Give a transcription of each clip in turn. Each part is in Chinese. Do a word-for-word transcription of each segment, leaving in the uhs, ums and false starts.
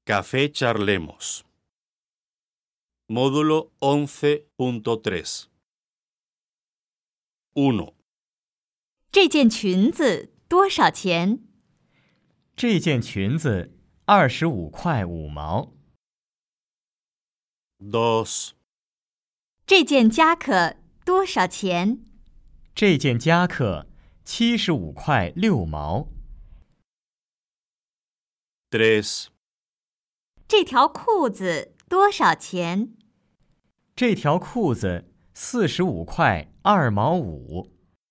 Café Charlemos. Módulo once punto tres. uno. 这件裙子多少钱？ 这件裙子二十五块五毛。 dos. 这件夹克多少钱？ 这件夹克七十五块六毛。 tres. 这条裤子多少钱？ 这条裤子四十五块二毛五。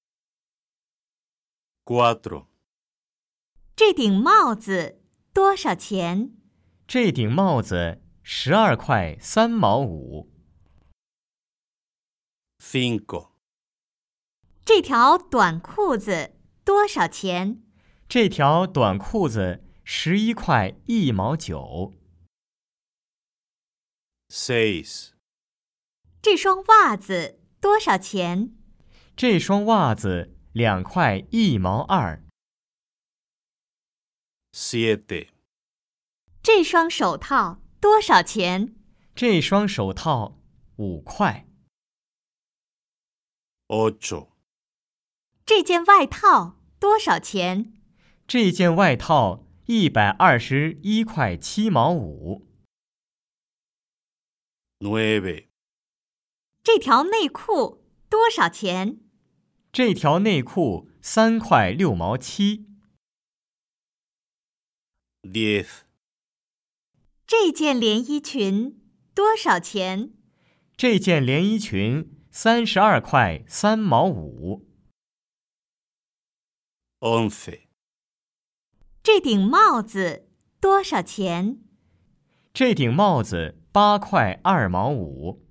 cuatro. 这顶帽子多少钱？ 这顶帽子十二块三毛五。 cinco. 这条短裤子多少钱？ 这条短裤子十一块一毛九。 seis. 这双袜子多少钱？ 这双袜子两块一毛二。 siete. 这双手套多少钱？ 这双手套五块。 ocho. 这件外套多少钱？ 这件外套一百二十一块七毛五。 nueve. 这条内裤多少钱？ 这条内裤三块六毛七。 diez. 这件连衣裙多少钱？ 这件连衣裙三十二块三毛五。 once. 这顶帽子多少钱？ 这顶帽子八块二毛五。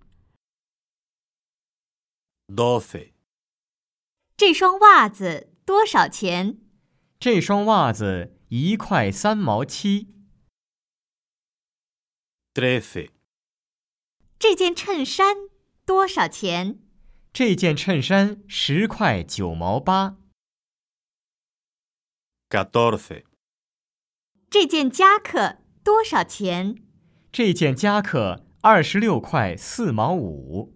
doce. 这双袜子多少钱？ 这双袜子一块三毛七。 trece. 这件衬衫多少钱？ 这件衬衫十块九毛八。 catorce. 这件夹克多少钱？ 这件夹克二十六块四毛五。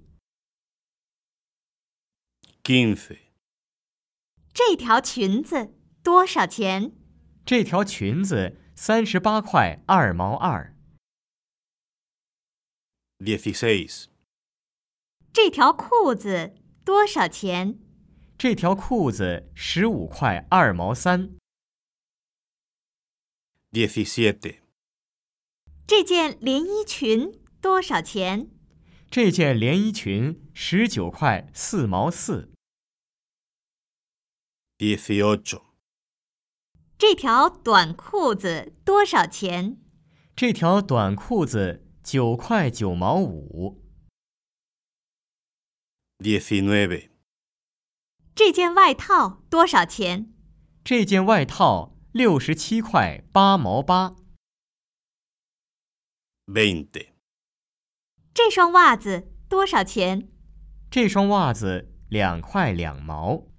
quince. 这条裙子多少钱？ 这条裙子三十八块二毛二。 dieciséis. 这条裤子多少钱？ 这条裤子十五块二毛三。 diecisiete. 这件连衣裙多少钱？ 这件连衣裙十九块四毛四。 dieciocho. 这条短裤子多少钱？ 这条短裤子九块九毛五。 diecinueve. 这件外套多少钱？ 这件外套六十七块八毛八。 veinte. 这双袜子多少钱？ 这双袜子两块两毛。